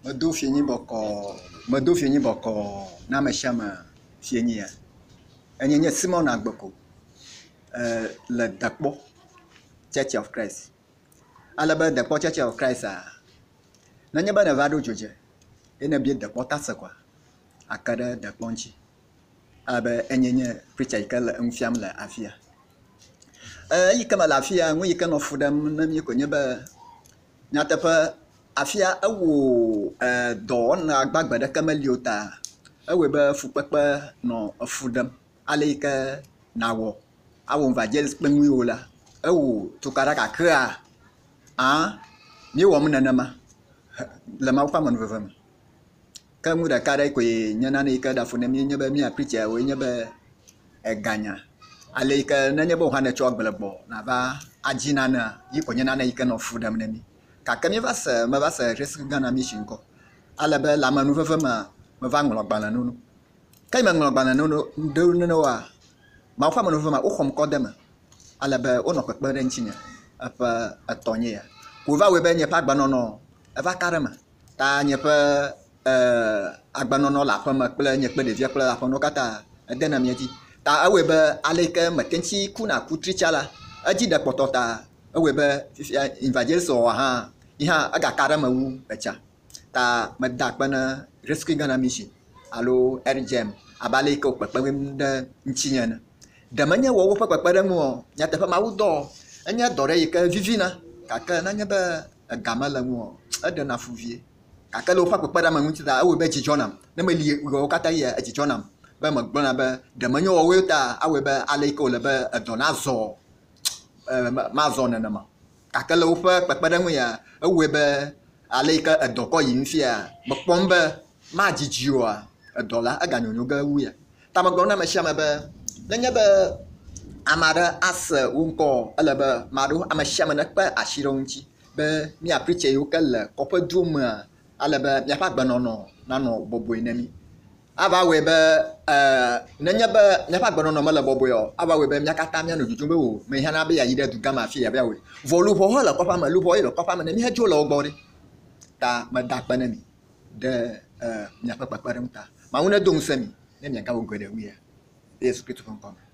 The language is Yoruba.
medo fienyi bɔkɔ na ame sia ame fienyi enye nye Simon Agbeko le Dekpɔ Church of Christ. Ale be Dekpɔ Church of Christ nenye be ne va ɖo dzodze ye ne bie Dekpɔ tase koa ake ɖe Dekpɔ ŋuti. Ale be enye nye preacher yi ke le enu fiam le afia. Eyi ke me le afia ŋu yi ke nɔ fu ɖem ne mi ko nye be nyateƒe afia ewo dɔwɔna gbagbe ɖeke meli o ta ewoe be fukpekpe nɔ efu ɖem ale yi ke nawɔ awɔ evangelist kple nuyiwo la ewo tukaɖa kakrea míewɔm nenema le Mawu ƒe amenuveve me. Ke ŋu ɖeka ɖe koe nye nane yi ke ɖa fu ne mi nye be mia preacher woe nye be eganya ale yi ke nenye be wohã netsɔ agble gbɔ nava adzi nanea yi ko nye nane yi ke nɔ fu ɖem ne mi. Gake meva se Rescue Ghana Mission kɔ ale be le amenuveve me va ŋlɔ gbalẽ nono. Ke yi me ŋlɔ gbalẽ ɖo nenea Mawu ƒe amenuveve me woxɔm kɔ de me ale be wonɔ kpekpe ɖe ŋutinye eƒe etɔnye ya. Ko va wɔe be nye ƒe agbenɔnɔ eva ka ɖe me ta nye ƒe agbenɔnɔ le aƒeme kple nye kple ɖevia kple aƒenɔwo katã ede na mia dzi. Ta ewɔe be ale yi ke mete ŋuti kuna kutri tsa la edzi ɖe kpɔtɔ ta ewɔe be fifia evangelist wɔwɔ hã yi hã egaka ɖe me wu etsa. Ta meda akpe ne Rescue Ghana Mission alo RGM abe ale yi ke wo kpekpem ɖe ŋutinye ene. Ɖe menye wɔwo ƒe kpekpeɖeŋu o, nyateƒe Mawu dɔ enye dɔ ɖe yi ke vivina gake nenye be ega mele ŋu o eɖena fu vie. Gake le woƒe kpekpeɖeame ŋuti ta ewɔe be dzidzɔ nam ne meli ɣewo katã yi edzidzɔ nam be megblɔna be ɖe menye wɔwoe ta awɔe be ale yi ke wole be edɔ nazɔ mazɔ nenema. Gake le woƒe kpekpeɖeŋu ya ewɔe be ale yi ke edɔ kɔ yim fia mekpɔm be madzidzi oa edɔ la eganyonyo ge wu ya. Ta megblɔ na ame sia ame be nenye be ame aɖe ase wo ŋkɔ ele be ame sia ame nekpe asi ɖe wo ŋuti be mia preacher yiwo ke le kɔƒe du mea ale be miaƒe agbenɔnɔ nanɔ bɔbɔe ne mi. Ava wɔe be nenye be miaƒe agbenɔnɔ mele bɔbɔe o ava wɔe be mia katã mianɔ dzodzom be o me hiãna be yayi ɖe du gã me afi yavia wɔe. Vɔ luʋɔ hã le kɔƒea me, luʋɔ ye le kɔƒea me ne mi hedzo le wo gbɔ ɖe. Ta meda akpe ne mi ɖe miaƒe kpekpeɖeŋu ta. Mawu nedo ŋusẽ mi ne miagawɔ geɖe wuia. Yesu Kristo ƒe ŋkɔ me.